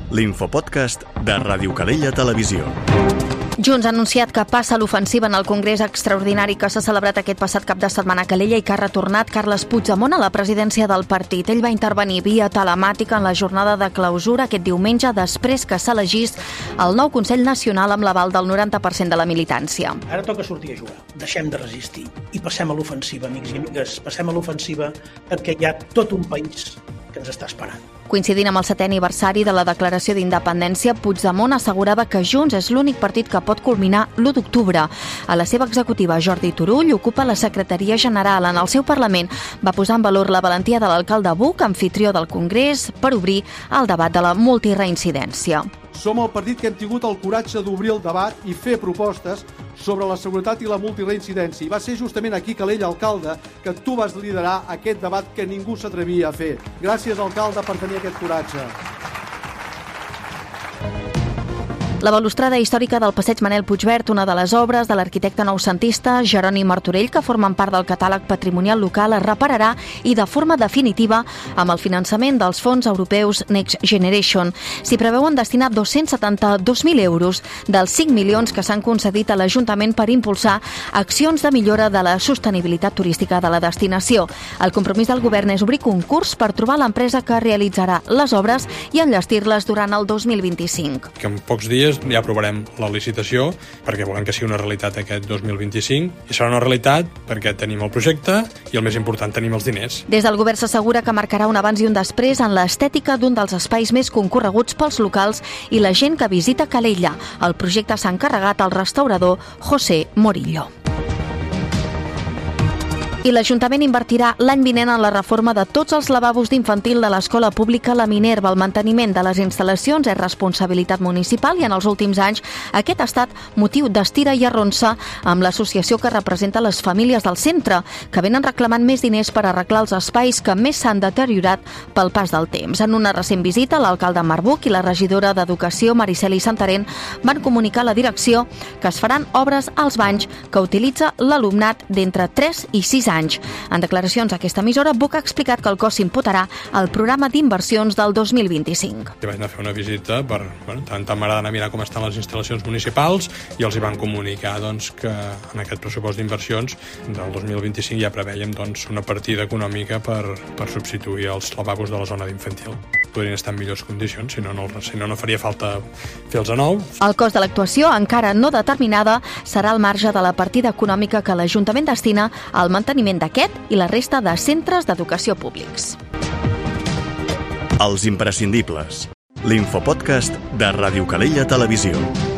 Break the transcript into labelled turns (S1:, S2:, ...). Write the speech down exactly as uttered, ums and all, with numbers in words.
S1: l'infopodcast de Ràdio Calella Televisió.
S2: Junts ha anunciat que passa a l'ofensiva en el Congrés Extraordinari que s'ha celebrat aquest passat cap de setmana a Calella i que ha retornat Carles Puigdemont a la presidència del partit. Ell va intervenir via telemàtica en la jornada de clausura aquest diumenge després que s'elegís el nou Consell Nacional amb l'aval del noranta per cent de la militància.
S3: Ara toca sortir a jugar. Deixem de resistir i passem a l'ofensiva, amics i amigues. Passem a l'ofensiva perquè hi ha tot un país que ens està esperant.
S2: Coincidint amb el setè aniversari de la declaració d'independència, Puigdemont assegurava que Junts és l'únic partit que pot culminar l'u d'octubre. A la seva executiva, Jordi Turull ocupa la secretaria general. En el seu Parlament va posar en valor la valentia de l'alcalde Buch, anfitrió del Congrés, per obrir el debat de la multireincidència.
S4: Som el partit que hem tingut el coratge d'obrir el debat i fer propostes sobre la seguretat i la multireincidència. I va ser justament aquí, Calella, alcalde, que tu vas liderar aquest debat que ningú s'atrevia a fer. Gràcies, alcalde, per tenir aquest coratge.
S2: La balustrada històrica del passeig Manel Puigvert, una de les obres de l'arquitecte noucentista Jeroni Martorell, que formen part del catàleg patrimonial local, es repararà i de forma definitiva amb el finançament dels fons europeus Next Generation. S'hi preveuen destinar dos-cents setanta-dos mil euros dels cinc milions que s'han concedit a l'Ajuntament per impulsar accions de millora de la sostenibilitat turística de la destinació. El compromís del govern és obrir concurs per trobar l'empresa que realitzarà les obres i enllestir-les durant el dos mil vint-i-cinc.
S5: Que en pocs dies ja aprovarem la licitació perquè volem que sigui una realitat aquest dos mil vint-i-cinc i serà una realitat perquè tenim el projecte i el més important, tenim els diners.
S2: Des del govern s'assegura que marcarà un abans i un després en l'estètica d'un dels espais més concorreguts pels locals i la gent que visita Calella. El projecte s'ha encarregat al restaurador José Morillo. I l'Ajuntament invertirà l'any vinent en la reforma de tots els lavabos d'infantil de l'escola pública La Minerva. El manteniment de les instal·lacions és responsabilitat municipal i en els últims anys aquest ha estat motiu d'estira i arronsa amb l'associació que representa les famílies del centre, que venen reclamant més diners per arreglar els espais que més s'han deteriorat pel pas del temps. En una recent visita, l'alcalde Marc Buch i la regidora d'Educació, Mariceli Santarén, van comunicar a la direcció que es faran obres als banys que utilitza l'alumnat d'entre tres i sis anys. En declaracions a aquesta emissora, Buch ha explicat que el cost s'imputarà al programa d'inversions del dos mil vint-i-cinc.
S5: Vaig anar a fer una visita per, bueno, tant m'agrada anar a mirar com estan les instal·lacions municipals i els hi van comunicar doncs, que en aquest pressupost d'inversions del dos mil vint-i-cinc ja preveiem doncs, una partida econòmica per, per substituir els lavabos de la zona d'infantil. Podrien estar en millors condicions, si no, no, si no, no faria falta fer-los a nou.
S2: El cost de l'actuació, encara no determinada, serà al marge de la partida econòmica que l'Ajuntament destina al manteniment d'aquest i la resta de centres d'educació públics.
S1: Els imprescindibles. L'infopodcast de Ràdio Calella Televisió.